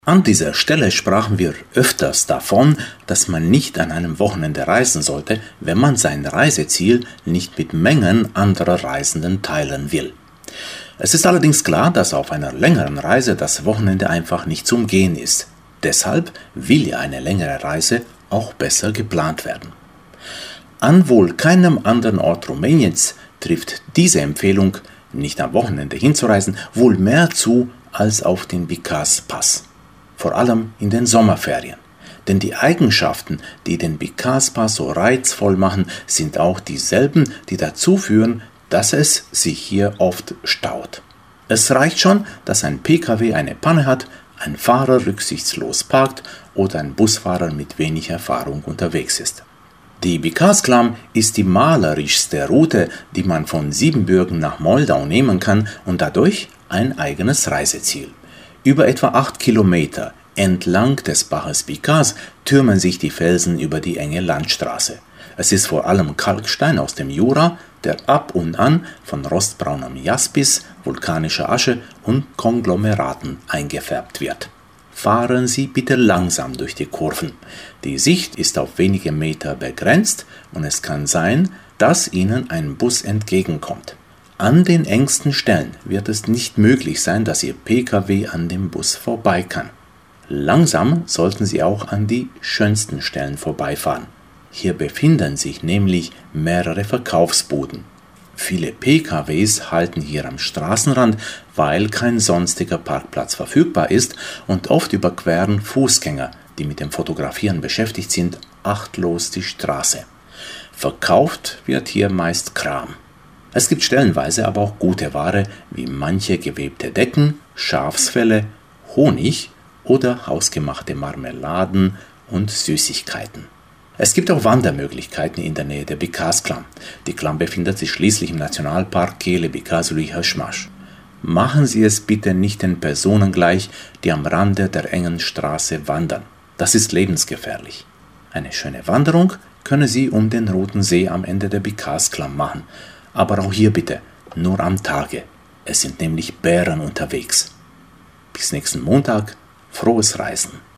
An dieser Stelle sprachen wir öfters davon, dass man nicht an einem Wochenende reisen sollte, wenn man sein Reiseziel nicht mit Mengen anderer Reisenden teilen will. Es ist allerdings klar, dass auf einer längeren Reise das Wochenende einfach nicht zu umgehen ist. Deshalb will ja eine längere Reise auch besser geplant werden. An wohl keinem anderen Ort Rumäniens trifft diese Empfehlung, nicht am Wochenende hinzureisen, wohl mehr zu als auf den Bicaz-Pass. Vor allem in den Sommerferien. Denn die Eigenschaften, die den Bicaz-Pass so reizvoll machen, sind auch dieselben, die dazu führen, dass es sich hier oft staut. Es reicht schon, dass ein Pkw eine Panne hat, ein Fahrer rücksichtslos parkt oder ein Busfahrer mit wenig Erfahrung unterwegs ist. Die Bicaz-Klam ist die malerischste Route, die man von Siebenbürgen nach Moldau nehmen kann und dadurch ein eigenes Reiseziel. Über etwa 8 Kilometer entlang des Baches Bicaz türmen sich die Felsen über die enge Landstraße. Es ist vor allem Kalkstein aus dem Jura, der ab und an von rostbraunem Jaspis, vulkanischer Asche und Konglomeraten eingefärbt wird. Fahren Sie bitte langsam durch die Kurven. Die Sicht ist auf wenige Meter begrenzt und es kann sein, dass Ihnen ein Bus entgegenkommt. An den engsten Stellen wird es nicht möglich sein, dass Ihr Pkw an dem Bus vorbei kann. Langsam sollten Sie auch an die schönsten Stellen vorbeifahren. Hier befinden sich nämlich mehrere Verkaufsbuden. Viele PKWs halten hier am Straßenrand, weil kein sonstiger Parkplatz verfügbar ist, und oft überqueren Fußgänger, die mit dem Fotografieren beschäftigt sind, achtlos die Straße. Verkauft wird hier meist Kram. Es gibt stellenweise aber auch gute Ware, wie manche gewebte Decken, Schafsfelle, Honig oder hausgemachte Marmeladen und Süßigkeiten. Es gibt auch Wandermöglichkeiten in der Nähe der Bicaz-Klam. Die Klam befindet sich schließlich im Nationalpark Kele-Bicaz-Uli-Hășmaș. Machen Sie es bitte nicht den Personen gleich, die am Rande der engen Straße wandern. Das ist lebensgefährlich. Eine schöne Wanderung können Sie um den Roten See am Ende der Bicaz-Klam machen. Aber auch hier bitte nur am Tage. Es sind nämlich Bären unterwegs. Bis nächsten Montag. Frohes Reisen!